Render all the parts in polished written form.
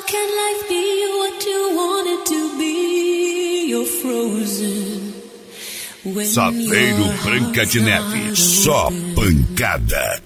can life be what you want it to be? You're frozen. Saveiro Branca de Neve, só pancada.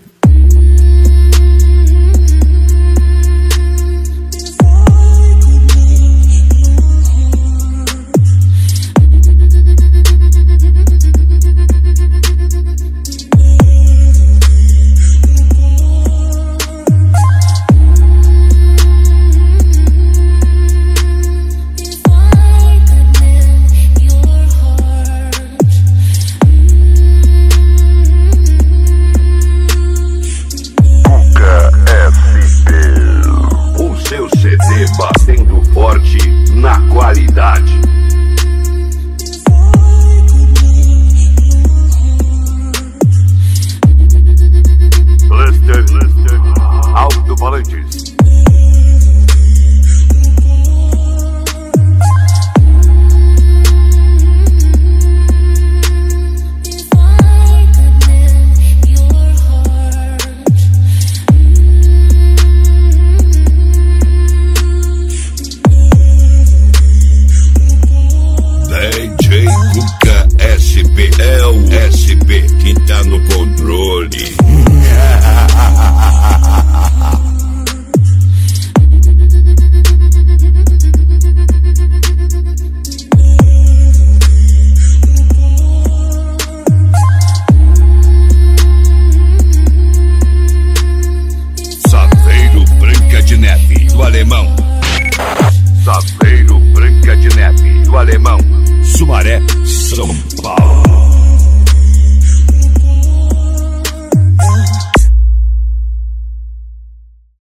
Batendo forte na qualidade. Cluster Alto-Falantes. DJ Cuca SP, é o SP que tá no controle. Saveiro Branca de Neve, do Alemão. Saveiro Branca de Neve, do Alemão. Sumaré, São Paulo.